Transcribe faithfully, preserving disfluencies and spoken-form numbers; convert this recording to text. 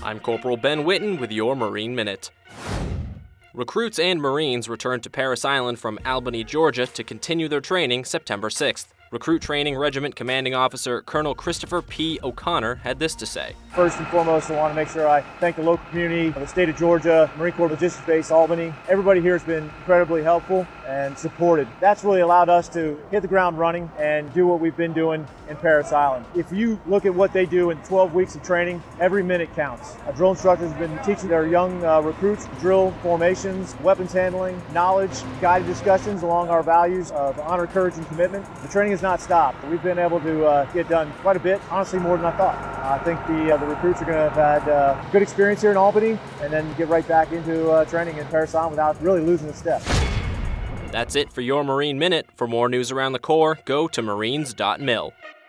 I'm Corporal Ben Witten with your Marine Minute. Recruits and Marines returned to Parris Island from Albany, Georgia to continue their training September sixth. Recruit Training Regiment Commanding Officer Colonel Christopher P. O'Connor had this to say. First and foremost, I want to make sure I thank the local community, the state of Georgia, Marine Corps Logistics Base, Albany. Everybody here has been incredibly helpful and supported. That's really allowed us to hit the ground running and do what we've been doing in Parris Island. If you look at what they do in twelve weeks of training, every minute counts. Our drill instructors have been teaching their young uh, recruits drill formations, weapons handling, knowledge, guided discussions along our values of honor, courage, and commitment. The training has not stopped. We've been able to uh, get done quite a bit, honestly more than I thought. Uh, I think the, uh, the recruits are going to have had uh, good experience here in Albany and then get right back into uh, training in Parris Island without really losing a step. That's it for your Marine Minute. For more news around the Corps, go to marines dot mil.